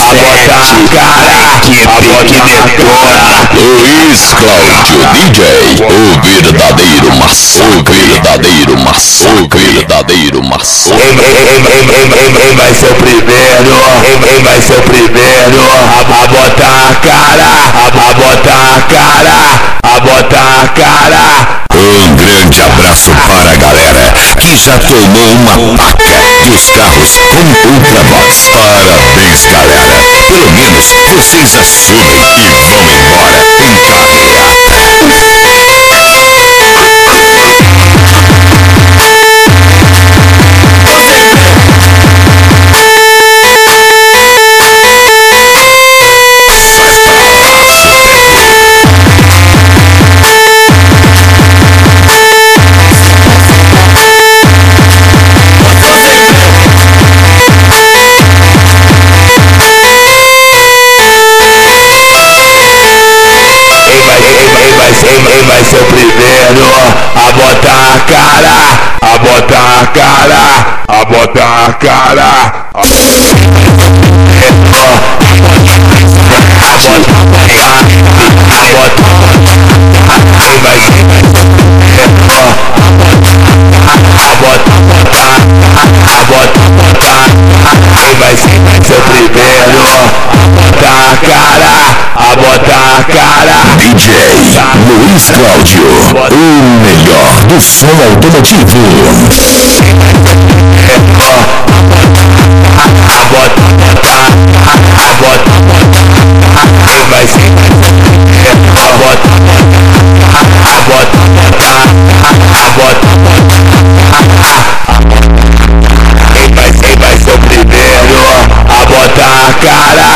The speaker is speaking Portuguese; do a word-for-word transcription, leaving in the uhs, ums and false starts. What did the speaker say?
Luiz Cláudio D J, o verdadeiro maçom, o verdadeiro maçom, o verdadeiro maçom. Quem vai ser o primeiro? Quem vai ser o primeiro? A botar a cara, a botar a cara, a botar a cara. Um grande abraço para a galera que já tomou uma paca dos carros com ultravox. Parabéns, galera. Pelo menos vocês assumem e vão embora em carreata. Quem vai ser o primeiro a botar a cara, a botar a cara, a botar a cara, a quem vai ser o primeiro a botar a cara, a botar a cara. D J Luiz Cláudio, o melhor do som automotivo. Quem vai ser o primeiro a botar a cara,